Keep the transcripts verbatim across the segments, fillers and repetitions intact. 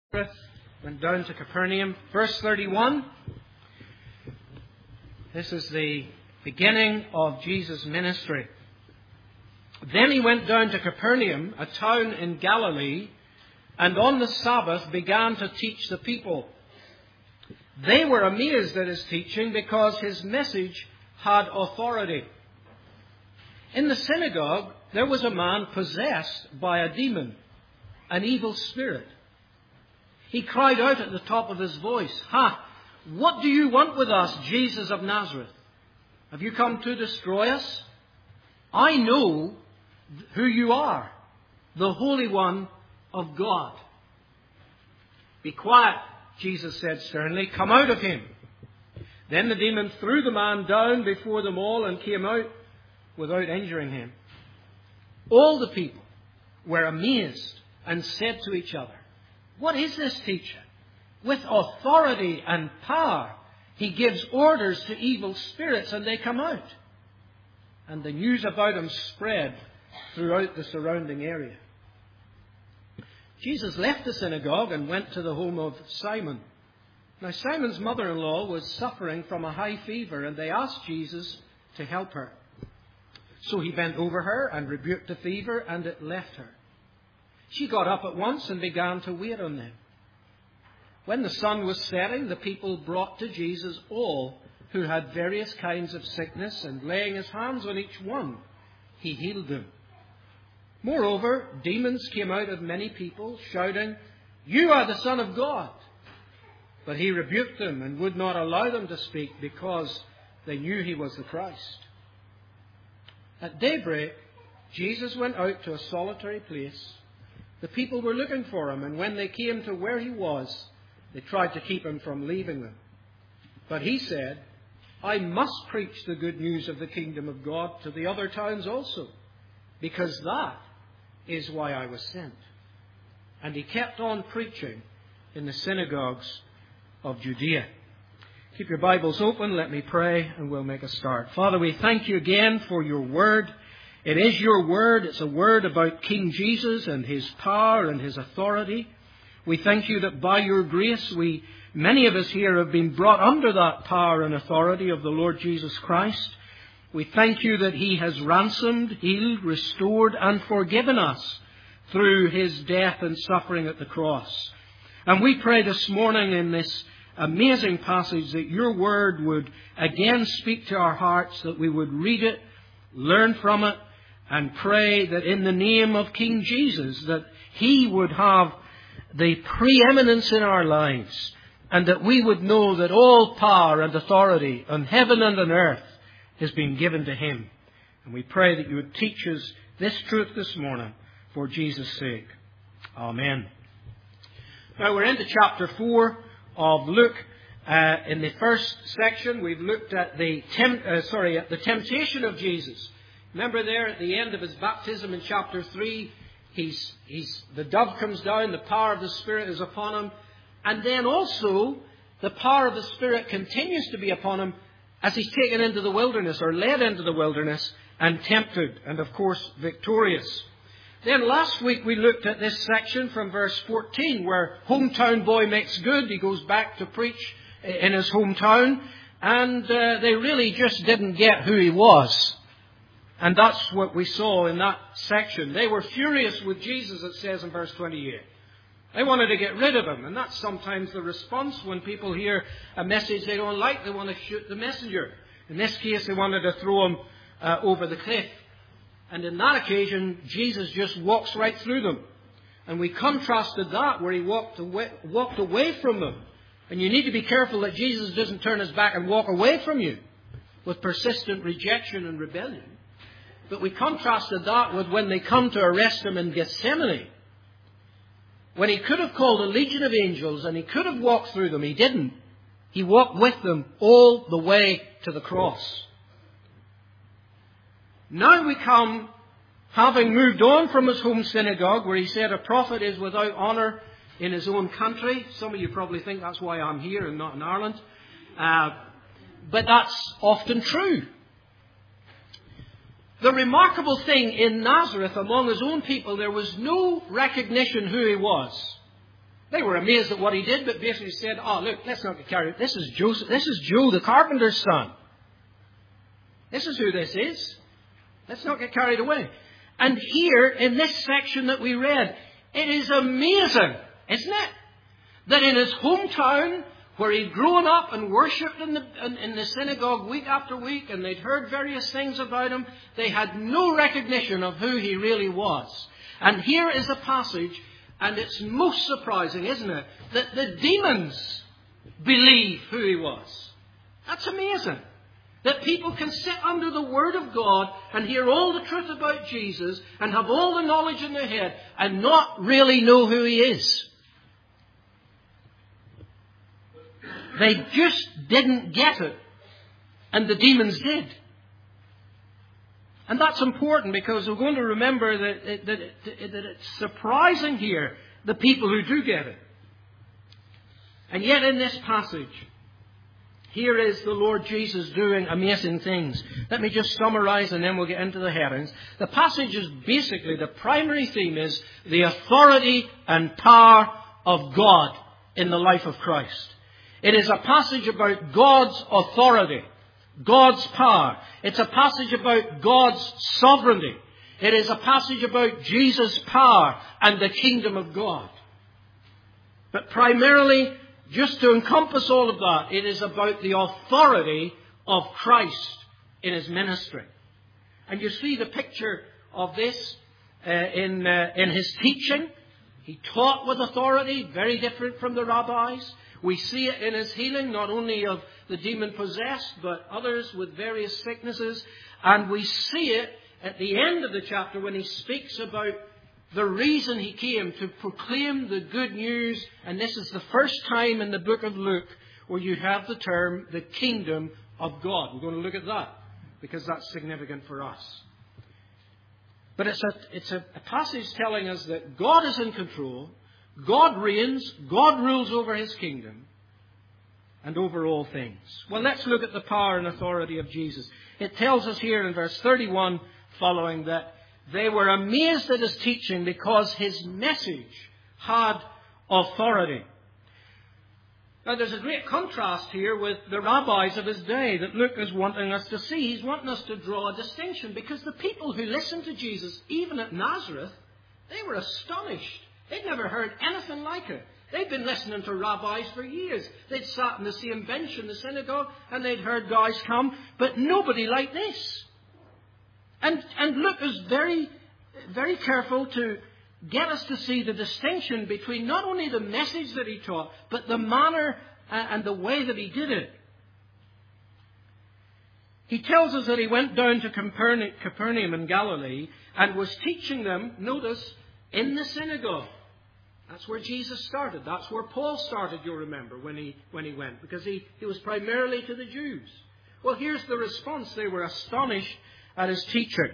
Went down to Capernaum. Verse thirty-one. This is the beginning of Jesus' ministry. Then he went down to Capernaum, a town in Galilee, and on the Sabbath began to teach the people. They were amazed at his teaching because his message had authority. In the synagogue, there was a man possessed by a demon, an evil spirit. He cried out at the top of his voice, "Ha! What do you want with us, Jesus of Nazareth? Have you come to destroy us? I know who you are, the Holy One of God." "Be quiet," Jesus said sternly. "Come out of him." Then the demon threw the man down before them all and came out without injuring him. All the people were amazed and said to each other, "What is this teacher? With authority and power, he gives orders to evil spirits and they come out." And the news about him spread throughout the surrounding area. Jesus left the synagogue and went to the home of Simon. Now Simon's mother-in-law was suffering from a high fever, and they asked Jesus to help her. So he bent over her and rebuked the fever, and it left her. She got up at once and began to wait on them. When the sun was setting, the people brought to Jesus all who had various kinds of sickness, and laying his hands on each one, he healed them. Moreover, demons came out of many people, shouting, "You are the Son of God." But he rebuked them and would not allow them to speak, because they knew he was the Christ. At daybreak, Jesus went out to a solitary place. The people were looking for him, and when they came to where he was, they tried to keep him from leaving them. But he said, "I must preach the good news of the kingdom of God to the other towns also, because that is why I was sent." And he kept on preaching in the synagogues of Judea. Keep your Bibles open. Let me pray and we'll make a start. Father, we thank you again for your word. It is your word. It's a word about King Jesus and his power and his authority. We thank you that by your grace, we, many of us here, have been brought under that power and authority of the Lord Jesus Christ. We thank you that he has ransomed, healed, restored, and forgiven us through his death and suffering at the cross. And we pray this morning in this amazing passage that your word would again speak to our hearts, that we would read it, learn from it, and pray that in the name of King Jesus, that he would have the preeminence in our lives, and that we would know that all power and authority on heaven and on earth has been given to him. And we pray that you would teach us this truth this morning for Jesus' sake. Amen. Now we're into chapter four of Luke. Uh, in the first section, we've looked at the temp- uh, sorry, at the temptation of Jesus. Remember there at the end of his baptism in chapter three, he's, he's, the dove comes down, the power of the Spirit is upon him. And then also, the power of the Spirit continues to be upon him as he's taken into the wilderness, or led into the wilderness, and tempted, and of course, victorious. Then last week we looked at this section from verse fourteen, where hometown boy makes good. He goes back to preach in his hometown, and uh, they really just didn't get who he was. And that's what we saw in that section. They were furious with Jesus, it says in verse twenty-eight. They wanted to get rid of him. And that's sometimes the response when people hear a message they don't like. They want to shoot the messenger. In this case, they wanted to throw him uh, over the cliff. And in that occasion, Jesus just walks right through them. And we contrasted that where he walked away, walked away from them. And you need to be careful that Jesus doesn't turn his back and walk away from you with persistent rejection and rebellion. But we contrasted that with when they come to arrest him in Gethsemane. When he could have called a legion of angels and he could have walked through them, he didn't. He walked with them all the way to the cross. Now we come, having moved on from his home synagogue, where he said a prophet is without honour in his own country. Some of you probably think that's why I'm here and not in Ireland. Uh, but that's often true. The remarkable thing in Nazareth, among his own people, there was no recognition who he was. They were amazed at what he did, but basically said, oh, look, let's not get carried. This is Joseph. This is Joe, the carpenter's son. This is who this is. Let's not get carried away. And here, in this section that we read, it is amazing, isn't it? That in his hometown, where he'd grown up and worshipped in the, in, in the synagogue week after week, and they'd heard various things about him, they had no recognition of who he really was. And here is a passage, and it's most surprising, isn't it, that the demons believe who he was. That's amazing. That people can sit under the Word of God and hear all the truth about Jesus and have all the knowledge in their head and not really know who he is. They just didn't get it. And the demons did. And that's important because we're going to remember that, that, that, that it's surprising here, the people who do get it. And yet in this passage, here is the Lord Jesus doing amazing things. Let me just summarize and then we'll get into the headings. The passage is basically, the primary theme is the authority and power of God in the life of Christ. It is a passage about God's authority, God's power. It's a passage about God's sovereignty. It is a passage about Jesus' power and the kingdom of God. But primarily, just to encompass all of that, it is about the authority of Christ in his ministry. And you see the picture of this uh, in, uh, in his teaching. He taught with authority, very different from the rabbis. We see it in his healing, not only of the demon-possessed, but others with various sicknesses. And we see it at the end of the chapter when he speaks about the reason he came, to proclaim the good news. And this is the first time in the book of Luke where you have the term, the kingdom of God. We're going to look at that because that's significant for us. But it's a, it's a, a passage telling us that God is in control. God reigns, God rules over his kingdom and over all things. Well, let's look at the power and authority of Jesus. It tells us here in verse thirty-one following that they were amazed at his teaching because his message had authority. Now, there's a great contrast here with the rabbis of his day that Luke is wanting us to see. He's wanting us to draw a distinction because the people who listened to Jesus, even at Nazareth, they were astonished. They'd never heard anything like it. They'd been listening to rabbis for years. They'd sat in the same bench in the synagogue and they'd heard guys come, but nobody like this. And, and Luke is very, very careful to get us to see the distinction between not only the message that he taught, but the manner and the way that he did it. He tells us that he went down to Capernaum in Galilee and was teaching them, notice, in the synagogue. That's where Jesus started. That's where Paul started, you'll remember, when he, when he went. Because he, he was primarily to the Jews. Well, here's the response. They were astonished at his teaching.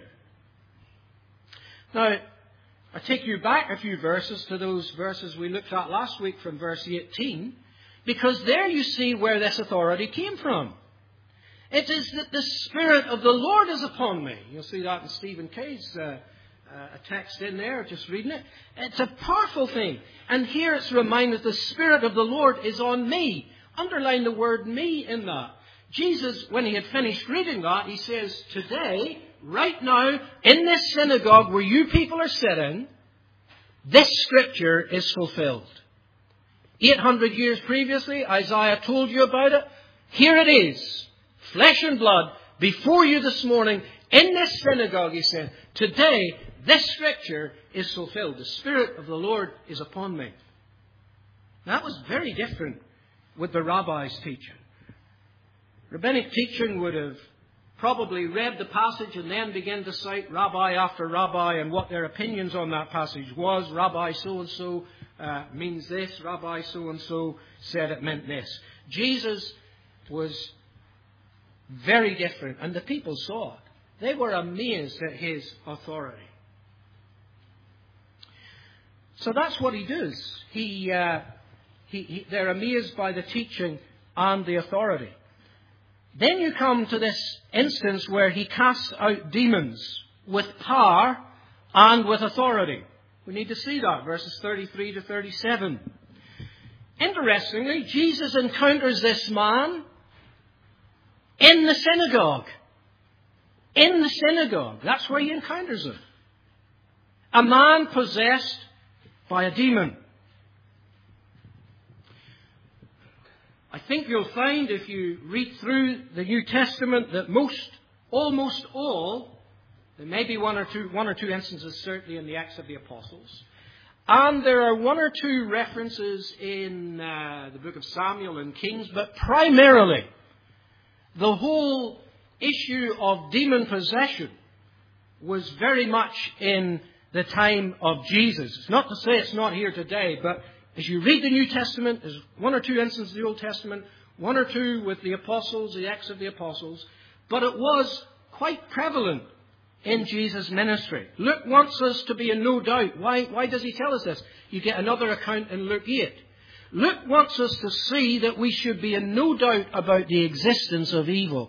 Now, I take you back a few verses to those verses we looked at last week from verse eighteen. Because there you see where this authority came from. It is that the Spirit of the Lord is upon me. You'll see that in Stephen Kay's uh, Uh, a text in there, just reading it. It's a powerful thing. And here it's reminded the Spirit of the Lord is on me. Underline the word me in that. Jesus, when he had finished reading that, he says, today, right now, in this synagogue where you people are sitting, this scripture is fulfilled. eight hundred years previously, Isaiah told you about it. Here it is, flesh and blood, before you this morning, in this synagogue, he said, today, this scripture is fulfilled. The Spirit of the Lord is upon me. That was very different with the rabbis' teaching. Rabbinic teaching would have probably read the passage and then began to cite rabbi after rabbi and what their opinions on that passage was. Rabbi so-and-so uh, means this. Rabbi so-and-so said it meant this. Jesus was very different, and the people saw it. They were amazed at his authority. So that's what he does. He, uh, he, he, they're amazed by the teaching and the authority. Then you come to this instance where he casts out demons with power and with authority. We need to see that, verses thirty-three to thirty-seven. interestingly, Jesus encounters this man in the synagogue. In the synagogue. That's where he encounters him. A man possessed by a demon. I think you'll find if you read through the New Testament that most, almost all, there may be one or two, one or two instances certainly in the Acts of the Apostles, and there are one or two references in uh, the book of Samuel and Kings, but primarily the whole issue of demon possession was very much in the time of Jesus. It's not to say it's not here today, but as you read the New Testament, there's one or two instances in the Old Testament, one or two with the Apostles, the Acts of the Apostles, but it was quite prevalent in Jesus' ministry. Luke wants us to be in no doubt. Why, why does he tell us this? You get another account in Luke eight. Luke wants us to see that we should be in no doubt about the existence of evil.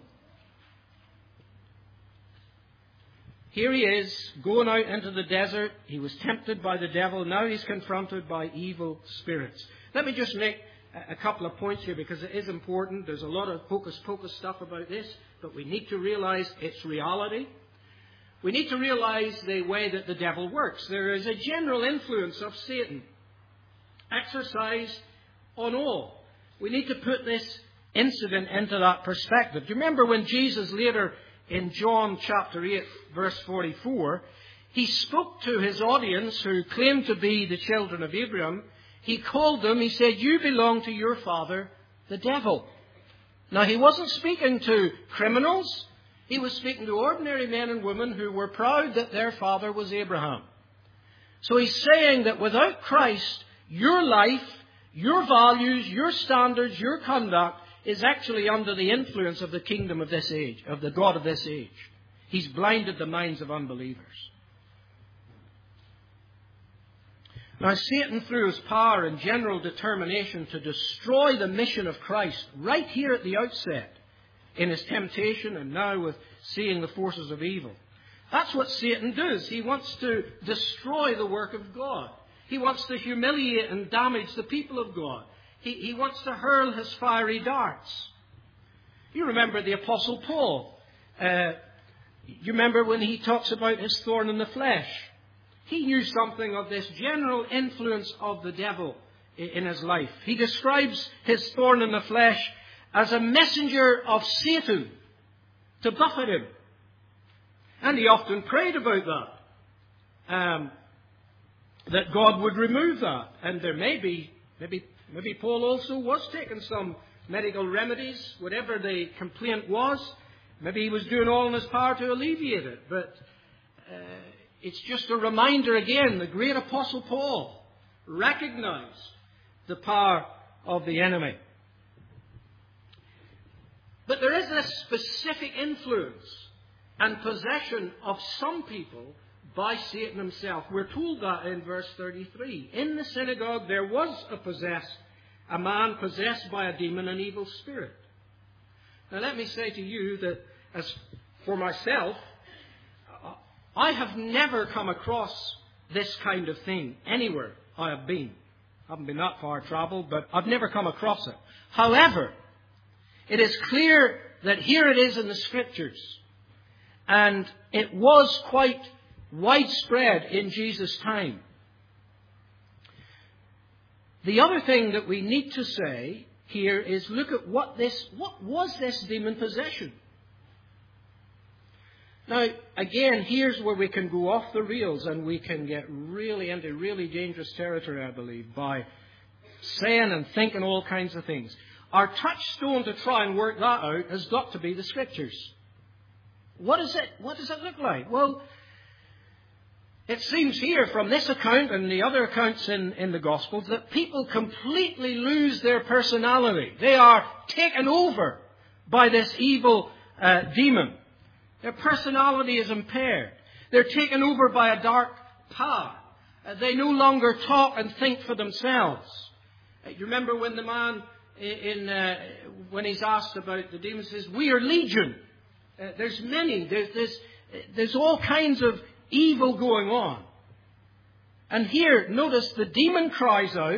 Here he is, going out into the desert. He was tempted by the devil. Now he's confronted by evil spirits. Let me just make a couple of points here because it is important. There's a lot of hocus-pocus stuff about this, but we need to realize its reality. We need to realize the way that the devil works. There is a general influence of Satan exercised on all. We need to put this incident into that perspective. Do you remember when Jesus later in John chapter eight, verse forty-four, he spoke to his audience who claimed to be the children of Abraham. He called them, he said, "You belong to your father, the devil." Now, he wasn't speaking to criminals. He was speaking to ordinary men and women who were proud that their father was Abraham. So he's saying that without Christ, your life, your values, your standards, your conduct is actually under the influence of the kingdom of this age, of the God of this age. He's blinded the minds of unbelievers. Now, Satan, through his power and general determination to destroy the mission of Christ right here at the outset, in his temptation and now with seeing the forces of evil. That's what Satan does. He wants to destroy the work of God. He wants to humiliate and damage the people of God. He, he wants to hurl his fiery darts. You remember the Apostle Paul. Uh, you remember when he talks about his thorn in the flesh. He knew something of this general influence of the devil in, in his life. He describes his thorn in the flesh as a messenger of Satan to buffet him. And he often prayed about that. Um, that God would remove that. And there may be, maybe, maybe Paul also was taking some medical remedies, whatever the complaint was. Maybe he was doing all in his power to alleviate it. But uh, it's just a reminder again, the great Apostle Paul recognized the power of the enemy. But there is this specific influence and possession of some people by Satan himself. We're told that in verse thirty-three. In the synagogue there was a possessed, a man possessed by a demon, an evil spirit. Now let me say to you that as for myself, I have never come across this kind of thing anywhere I have been. I haven't been that far traveled, but I've never come across it. However, it is clear that here it is in the Scriptures. And it was quite widespread in Jesus' time. The other thing that we need to say here is look at what this, what was this demon possession? Now, again, here's where we can go off the rails and we can get really into really dangerous territory, I believe, by saying and thinking all kinds of things. Our touchstone to try and work that out has got to be the Scriptures. What is it? What does it look like? Well, it seems here from this account and the other accounts in, in the Gospels that people completely lose their personality. They are taken over by this evil uh, demon. Their personality is impaired. They're taken over by a dark power. Uh, they no longer talk and think for themselves. Uh, you remember when the man in uh, when he's asked about the demons says, "We are legion." Uh, there's many. There's, there's, there's all kinds of evil going on. And here, notice the demon cries out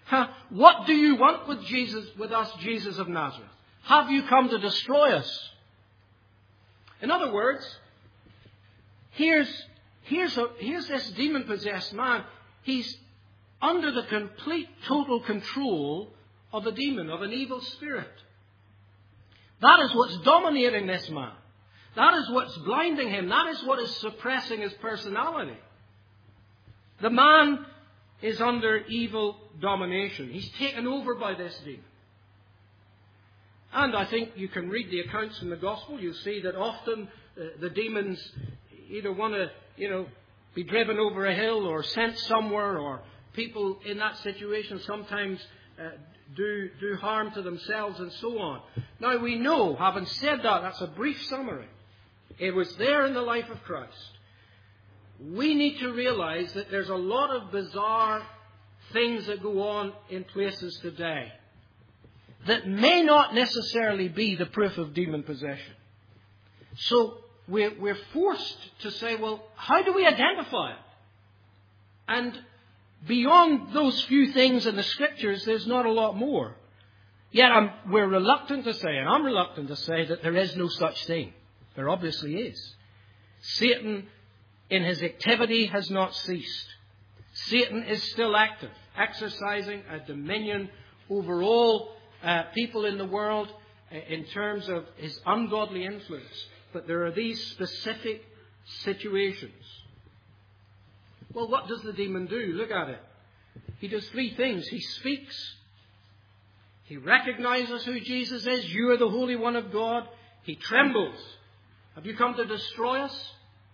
Huh? What do you want with Jesus, with us, Jesus of Nazareth? Have you come to destroy us? In other words, here's, here's, a, here's this demon-possessed man. He's under the complete, total control of a demon, of an evil spirit. That is what's dominating this man. That is what's blinding him. That is what is suppressing his personality. The man is under evil domination. He's taken over by this demon. And I think you can read the accounts in the Gospel. You'll see that often uh, the demons either want to, you know, be driven over a hill or sent somewhere, or people in that situation sometimes uh, do, do harm to themselves and so on. Now we know, having said that, that's a brief summary. It was there in the life of Christ. We need to realize that there's a lot of bizarre things that go on in places today that may not necessarily be the proof of demon possession. So we're, we're forced to say, well, how do we identify it? And beyond those few things in the Scriptures, there's not a lot more. Yet I'm, we're reluctant to say, and I'm reluctant to say, that there is no such thing. There obviously is. Satan, in his activity, has not ceased. Satan is still active, exercising a dominion over all uh, people in the world uh, in terms of his ungodly influence. But there are these specific situations. Well, what does the demon do? Look at it. He does three things. He speaks. He recognizes who Jesus is. You are the Holy One of God. He trembles. Have you come to destroy us?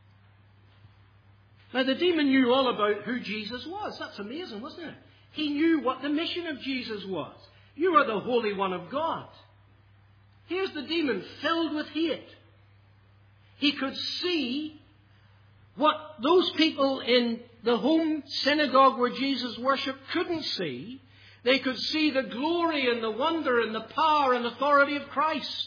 Now, the demon knew all about who Jesus was. That's amazing, wasn't it? He knew what the mission of Jesus was. You are the Holy One of God. Here's the demon filled with hate. He could see what those people in the home synagogue where Jesus worshipped couldn't see. They could see the glory and the wonder and the power and authority of Christ.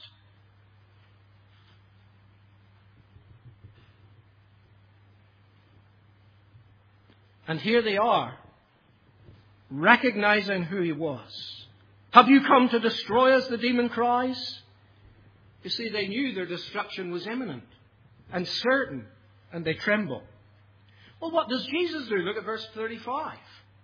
And here they are, recognizing who he was. Have you come to destroy us, the demon cries? You see, they knew their destruction was imminent and certain, and they tremble. Well, what does Jesus do? Look at verse thirty-five.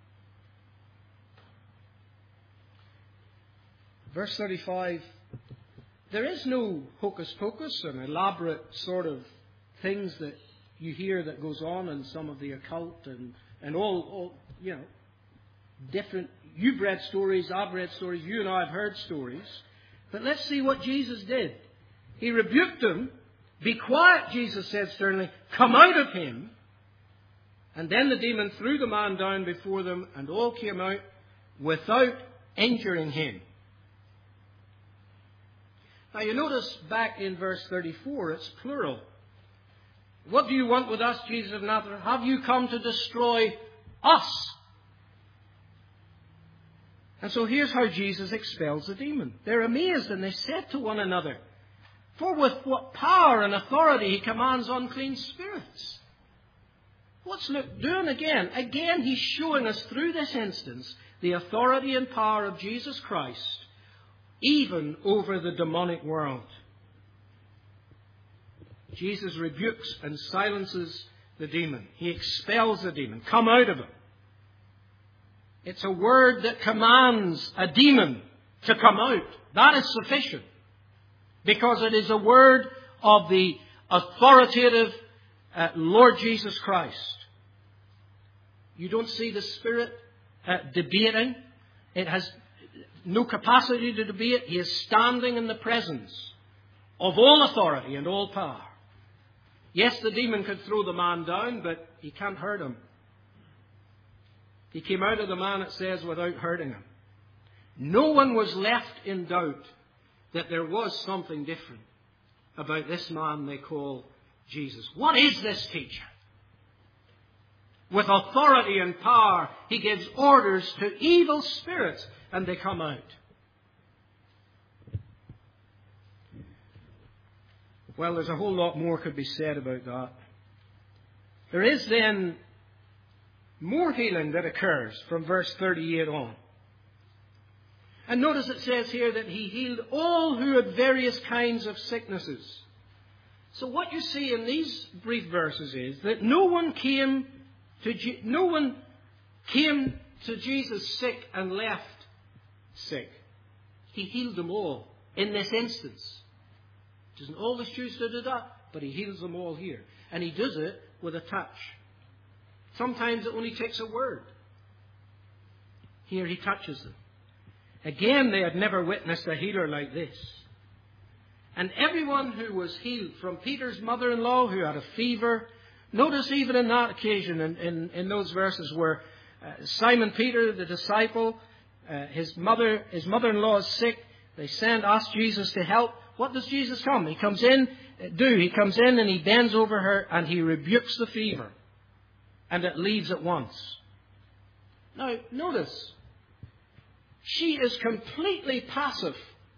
Verse thirty-five, there is no hocus pocus and elaborate sort of things that you hear that goes on in some of the occult and, and all, all, you know, different. You've read stories, I've read stories, you and I have heard stories. But let's see what Jesus did. He rebuked them. Be quiet, Jesus said sternly. Come out of him. And then the demon threw the man down before them, and all came out without injuring him. Now you notice back in verse thirty-four, it's plural. What do you want with us, Jesus of Nazareth? Have you come to destroy us? And so here's how Jesus expels the demon. They're amazed, and they said to one another, for with what power and authority he commands unclean spirits. What's Luke doing again? Again, he's showing us through this instance the authority and power of Jesus Christ, even over the demonic world. Jesus rebukes and silences the demon. He expels the demon. Come out of him. It's a word that commands a demon to come out. That is sufficient. Because it is a word of the authoritative uh, Lord Jesus Christ. You don't see the Spirit uh, debating. It has no capacity to debate. He is standing in the presence of all authority and all power. Yes, the demon could throw the man down, but he can't hurt him. He came out of the man, it says, without hurting him. No one was left in doubt that there was something different about this man they call Jesus. What is this teacher? With authority and power, he gives orders to evil spirits, and they come out. Well, there's a whole lot more could be said about that. There is then more healing that occurs from verse thirty-eight on. And notice it says here that he healed all who had various kinds of sicknesses. So what you see in these brief verses is that no one came to Je- no one came to Jesus sick and left sick. He healed them all in this instance. Doesn't always choose to do that, but he heals them all here. And he does it with a touch. Sometimes it only takes a word. Here he touches them. Again, they had never witnessed a healer like this. And everyone who was healed, from Peter's mother-in-law who had a fever. Notice even in that occasion, in, in, in those verses where uh, Simon Peter, the disciple, uh, his mother, his mother-in-law is sick. They send, ask Jesus to help. What does Jesus come? He comes in, uh, do. He comes in and he bends over her and he rebukes the fever. And it leaves at once. Now, notice. She is completely passive.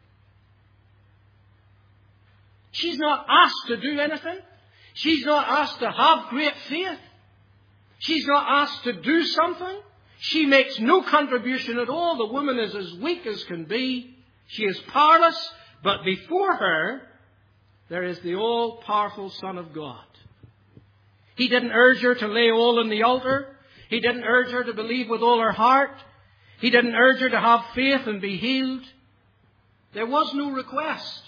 She's not asked to do anything. She's not asked to have great faith. She's not asked to do something. She makes no contribution at all. The woman is as weak as can be. She is powerless. But before her, there is the all-powerful Son of God. He didn't urge her to lay all on the altar. He didn't urge her to believe with all her heart. He didn't urge her to have faith and be healed. There was no request.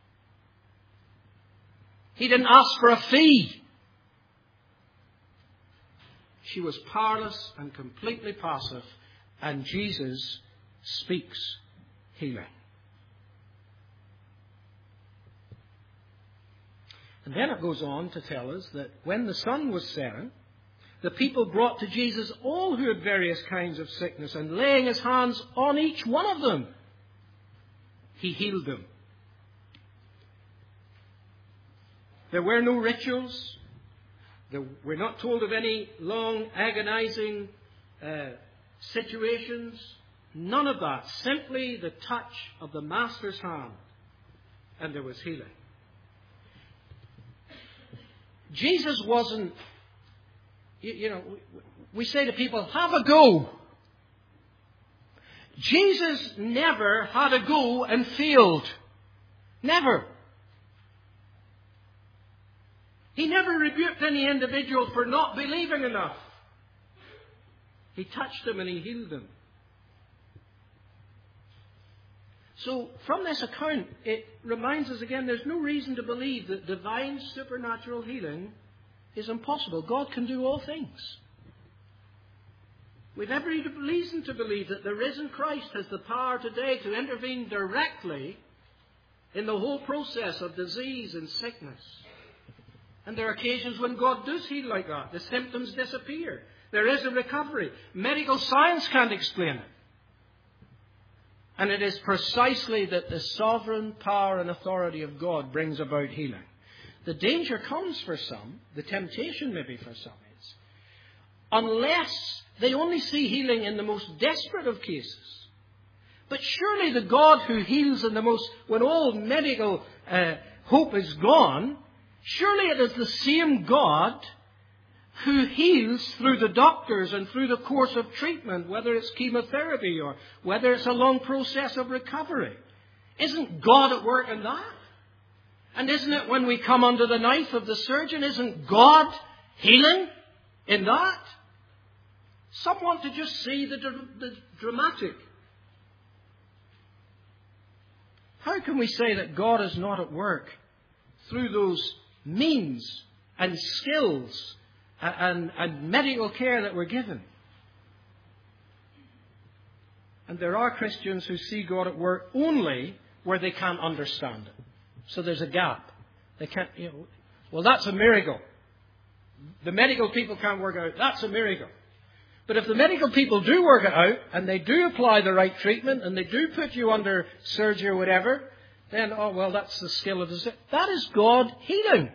He didn't ask for a fee. She was powerless and completely passive, and Jesus speaks healing. And then it goes on to tell us that when the sun was setting, the people brought to Jesus all who had various kinds of sickness, and laying his hands on each one of them, he healed them. There were no rituals. There, we're not told of any long, agonizing uh, situations. None of that. Simply the touch of the Master's hand, and there was healing. Jesus wasn't, you, you know, we say to people, have a go. Jesus never had a go and failed. Never. He never rebuked any individual for not believing enough. He touched them and he healed them. So, from this account, it reminds us again, there's no reason to believe that divine supernatural healing is impossible. God can do all things. We've every reason to believe that the risen Christ has the power today to intervene directly in the whole process of disease and sickness. And there are occasions when God does heal like that. The symptoms disappear. There is a recovery. Medical science can't explain it. And it is precisely that the sovereign power and authority of God brings about healing. The danger comes for some, the temptation maybe for some is, unless they only see healing in the most desperate of cases. But surely the God who heals in the most, when all medical uh, hope is gone, surely it is the same God who heals through the doctors and through the course of treatment, whether it's chemotherapy or whether it's a long process of recovery. Isn't God at work in that? And isn't it when we come under the knife of the surgeon, isn't God healing in that? Some want to just see the, the dramatic. How can we say that God is not at work through those means and skills and, and medical care that we're given? And there are Christians who see God at work only where they can't understand it. So there's a gap. They can't, you know, well, that's a miracle. The medical people can't work out. That's a miracle. But if the medical people do work it out and they do apply the right treatment and they do put you under surgery or whatever, then, oh, well, that's the skill of the... That is God healing.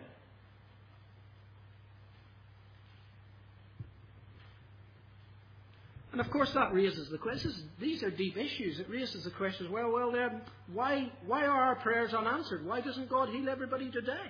And of course that raises the questions. These are deep issues. It raises the questions, well, well then, why, why are our prayers unanswered? Why doesn't God heal everybody today?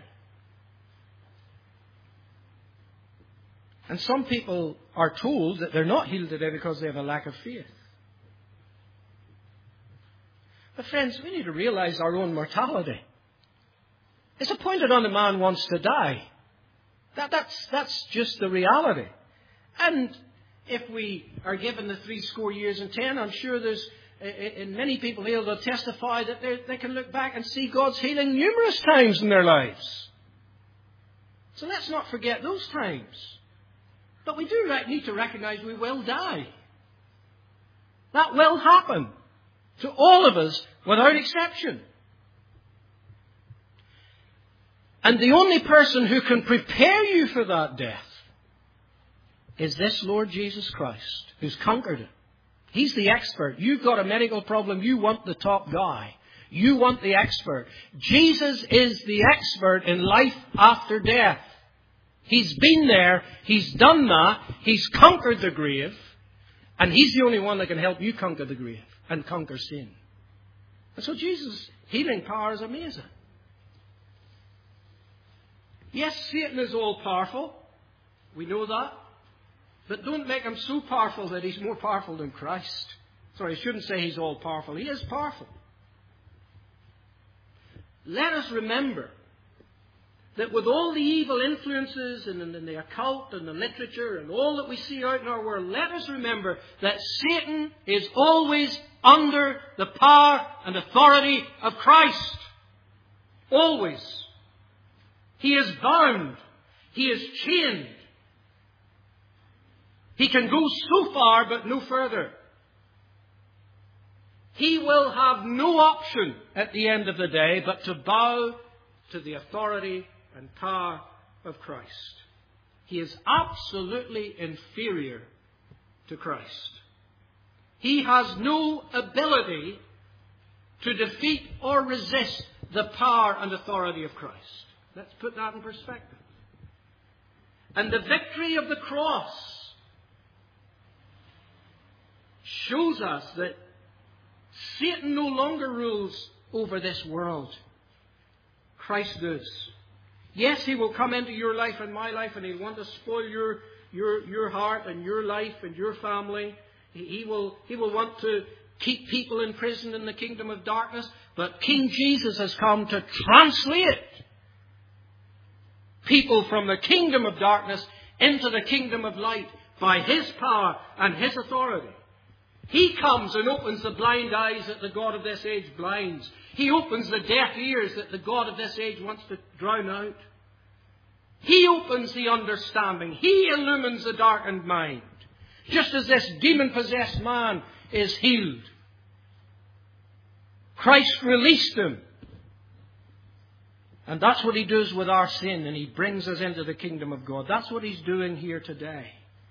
And some people are told that they're not healed today because they have a lack of faith. But friends, we need to realize our own mortality. It's appointed on a man once to die. That, that's, that's just the reality. And if we are given the three score years and ten, I'm sure there's in many people here will testify that they can look back and see God's healing numerous times in their lives. So let's not forget those times. But we do need to recognize we will die. That will happen to all of us without exception. And the only person who can prepare you for that death is this Lord Jesus Christ, who's conquered it. He's the expert. You've got a medical problem. You want the top guy. You want the expert. Jesus is the expert in life after death. He's been there. He's done that. He's conquered the grave. And He's the only one that can help you conquer the grave and conquer sin. And so Jesus' healing power is amazing. Yes, Satan is all-powerful. We know that. But don't make him so powerful that he's more powerful than Christ. Sorry, I shouldn't say he's all-powerful. He is powerful. Let us remember that with all the evil influences and in the occult and the literature and all that we see out in our world, let us remember that Satan is always under the power and authority of Christ. Always. He is bound. He is chained. He can go so far but no further. He will have no option at the end of the day but to bow to the authority and power of Christ. He is absolutely inferior to Christ. He has no ability to defeat or resist the power and authority of Christ. Let's put that in perspective. And the victory of the cross shows us that Satan no longer rules over this world. Christ does. Yes, he will come into your life and my life and he'll want to spoil your, your, your heart and your life and your family. He, he, will, he will want to keep people in prison in the kingdom of darkness. But King Jesus has come to translate people from the kingdom of darkness into the kingdom of light by His power and His authority. He comes and opens the blind eyes that the God of this age blinds. He opens the deaf ears that the God of this age wants to drown out. He opens the understanding. He illumines the darkened mind. Just as this demon-possessed man is healed. Christ released him. And that's what He does with our sin, and He brings us into the kingdom of God. That's what He's doing here today.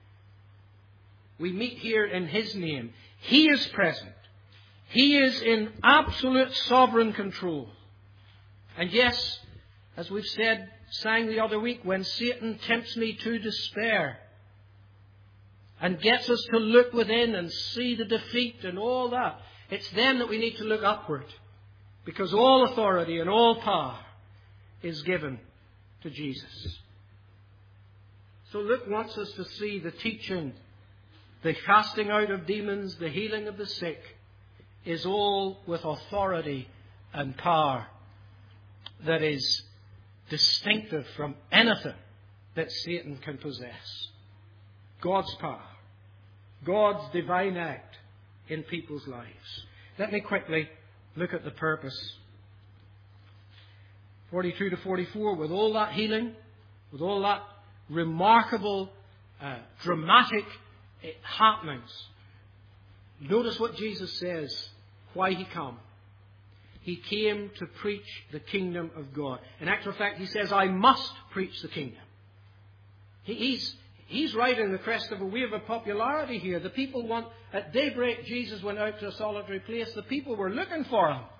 We meet here in His name. He is present. He is in absolute sovereign control. And yes, as we've said, sang the other week, when Satan tempts me to despair and gets us to look within and see the defeat and all that, it's then that we need to look upward. Because all authority and all power is given to Jesus. So Luke wants us to see the teaching, the casting out of demons, the healing of the sick, is all with authority and power that is distinctive from anything that Satan can possess. God's power. God's divine act in people's lives. Let me quickly look at the purpose. forty-two to forty-four, with all that healing, with all that remarkable, uh, dramatic uh, happenings, notice what Jesus says, why He came. He came to preach the kingdom of God. In actual fact, He says, I must preach the kingdom. He, he's, he's riding the crest of a wave of popularity here. The people want, at daybreak, Jesus went out to a solitary place. The people were looking for Him.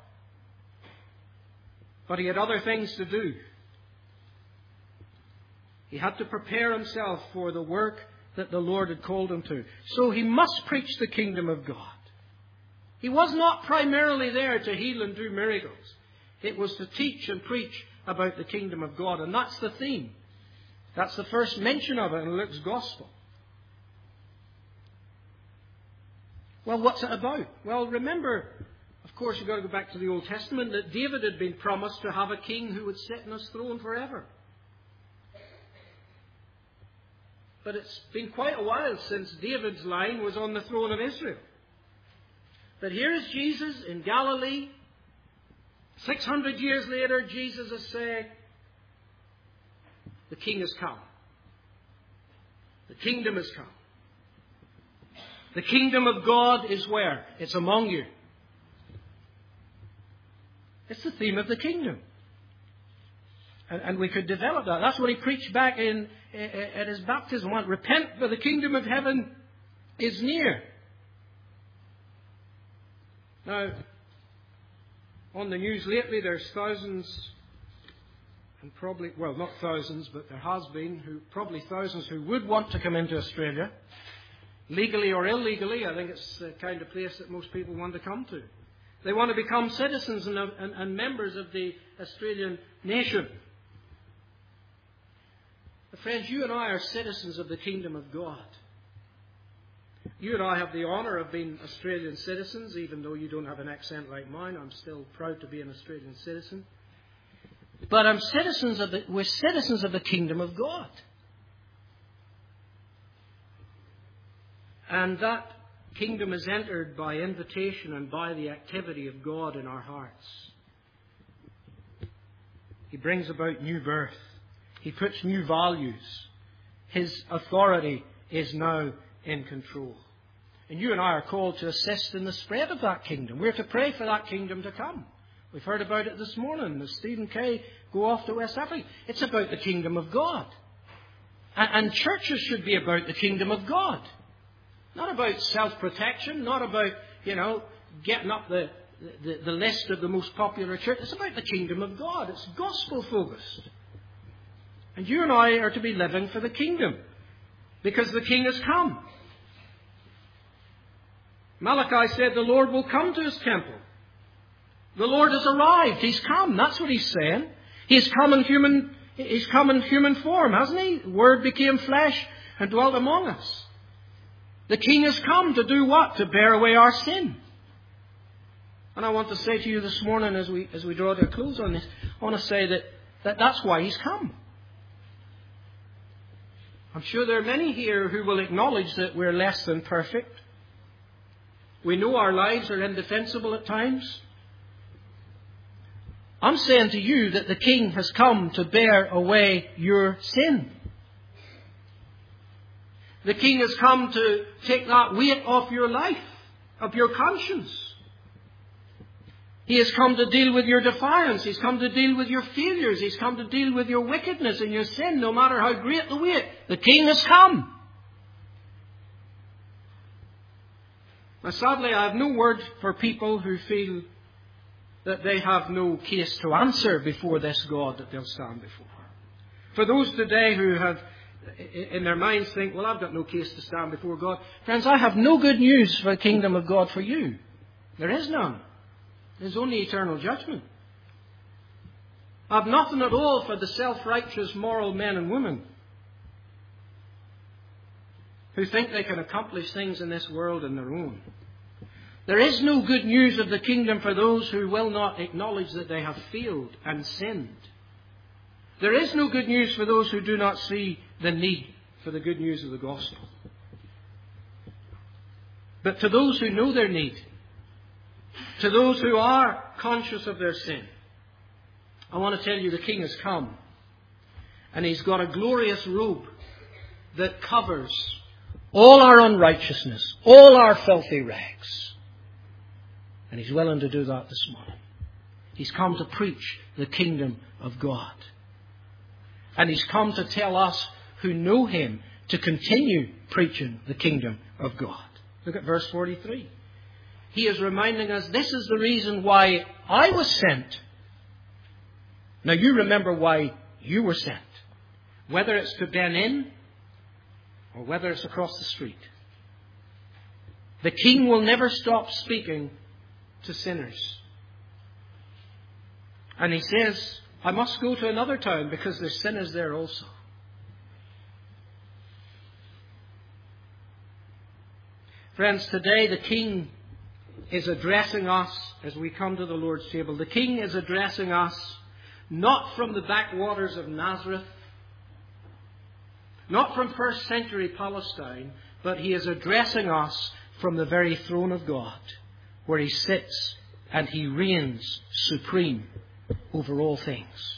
But He had other things to do. He had to prepare Himself for the work that the Lord had called Him to. So He must preach the kingdom of God. He was not primarily there to heal and do miracles. It was to teach and preach about the kingdom of God. And that's the theme. That's the first mention of it in Luke's Gospel. Well, what's it about? Well, remember Of course, you've got to go back to the Old Testament, that David had been promised to have a king who would sit on his throne forever. But it's been quite a while since David's line was on the throne of Israel. But here is Jesus in Galilee. Six hundred years later, Jesus is saying, the king has come. The kingdom has come. The kingdom of God is where? It's among you. It's the theme of the kingdom. And, and we could develop that. That's what he preached back in at his baptism. Repent, for the kingdom of heaven is near. Now, on the news lately, there's thousands, and probably, well, not thousands, but there has been, who probably thousands who would want to come into Australia, legally or illegally. I think it's the kind of place that most people want to come to. They want to become citizens and, and, and members of the Australian nation. But friends, you and I are citizens of the kingdom of God. You and I have the honour of being Australian citizens, even though you don't have an accent like mine. I'm still proud to be an Australian citizen. But I'm citizens of the, we're citizens of the kingdom of God. And that kingdom is entered by invitation and by the activity of God in our hearts. He brings about new birth. He puts new values. His authority is now in control. And you and I are called to assist in the spread of that kingdom. We're to pray for that kingdom to come. We've heard about it this morning as Stephen Kay go off to West Africa. It's about the kingdom of God. And, and churches should be about the kingdom of God. Not about self-protection, not about, you know, getting up the, the, the list of the most popular church. It's about the kingdom of God. It's gospel-focused. And you and I are to be living for the kingdom, because the king has come. Malachi said the Lord will come to his temple. The Lord has arrived. He's come. That's what he's saying. He's come in human, he's come in human form, hasn't he? The Word became flesh and dwelt among us. The king has come to do what? To bear away our sin. And I want to say to you this morning, as we as we draw to a close on this, I want to say that, that that's why he's come. I'm sure there are many here who will acknowledge that we're less than perfect. We know our lives are indefensible at times. I'm saying to you that the king has come to bear away your sin. The king has come to take that weight off your life, of your conscience. He has come to deal with your defiance. He's come to deal with your failures. He's come to deal with your wickedness and your sin, no matter how great the weight. The king has come. Now, sadly, I have no word for people who feel that they have no case to answer before this God that they'll stand before. For those today who have in their minds think, well, I've got no case to stand before God. Friends, I have no good news for the kingdom of God for you. There is none. There's only eternal judgment. I have nothing at all for the self-righteous, moral men and women who think they can accomplish things in this world on their own. There is no good news of the kingdom for those who will not acknowledge that they have failed and sinned. There is no good news for those who do not see the need for the good news of the gospel. But to those who know their need, to those who are conscious of their sin, I want to tell you the king has come. And he's got a glorious robe that covers all our unrighteousness, all our filthy rags. And he's willing to do that this morning. He's come to preach the kingdom of God. And he's come to tell us who know him to continue preaching the kingdom of God. Look at verse forty-three. He is reminding us, this is the reason why I was sent. Now you remember why you were sent. Whether it's to Ben Inn or whether it's across the street. The king will never stop speaking to sinners. And he says, I must go to another town because there's sinners there also. Friends, today the king is addressing us as we come to the Lord's table. The King is addressing us not from the backwaters of Nazareth, not from first century Palestine, but he is addressing us from the very throne of God, where he sits and he reigns supreme over all things.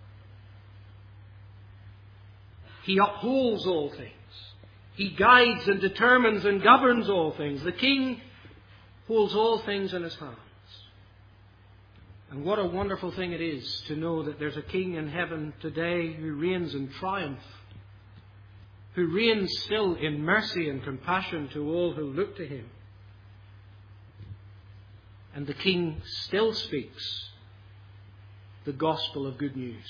He upholds all things. He guides and determines and governs all things. The King holds all things in his hands. And what a wonderful thing it is to know that there's a King in heaven today who reigns in triumph, who reigns still in mercy and compassion to all who look to him. And the King still speaks the gospel of good news.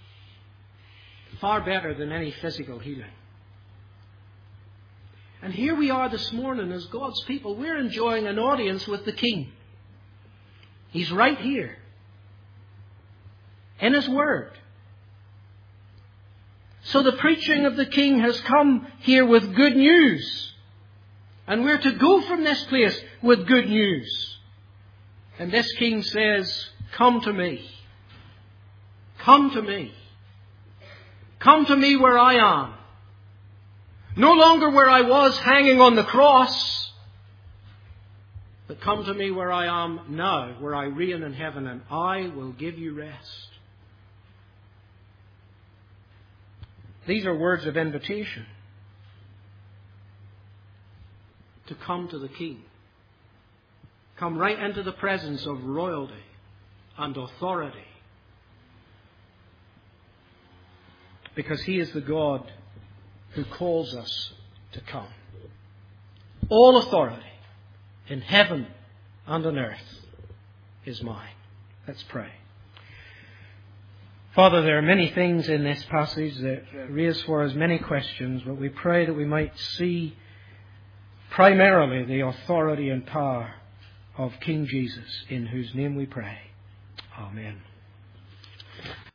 Far better than any physical healing. And here we are this morning as God's people. We're enjoying an audience with the King. He's right here. In His Word. So the preaching of the King has come here with good news. And we're to go from this place with good news. And this King says, come to me. Come to me. Come to me where I am. No longer where I was hanging on the cross, but come to me where I am now, where I reign in heaven, and I will give you rest. These are words of invitation to come to the King. Come right into the presence of royalty and authority. Because He is the God who calls us to come. All authority in heaven and on earth is mine. Let's pray. Father, there are many things in this passage that raise for us many questions, but we pray that we might see primarily the authority and power of King Jesus, in whose name we pray. Amen.